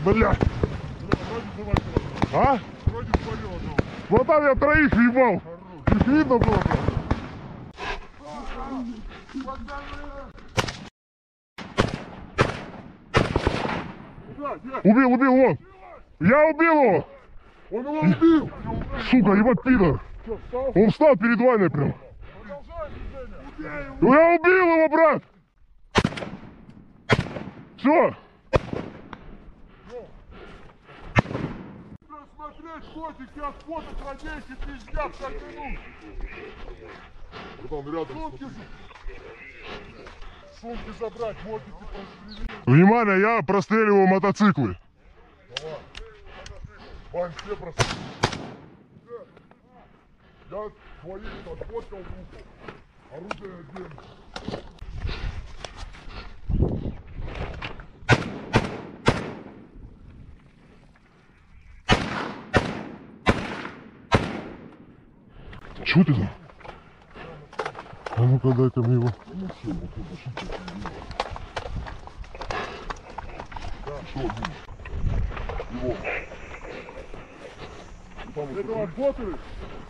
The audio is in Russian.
Бля. А? Вот там я троих ебал. Их видно было, блядь. Убил, вон! Я убил его! Он его убил! Сука, ебать пидор! Он встал перед вами прям! Я убил его, брат! Все! Смотреть котики, отфоток, радейки, пиздят, как минут! Потом рядом сумки забрать, мотики прострелить. Внимание, я простреливаю мотоциклы. Давай. Вань, все простреливают. Я твоих отфоткал руку. Оружие отдельно. Чё ты там? А ну-ка дай-ка мне его. Этого отфотали?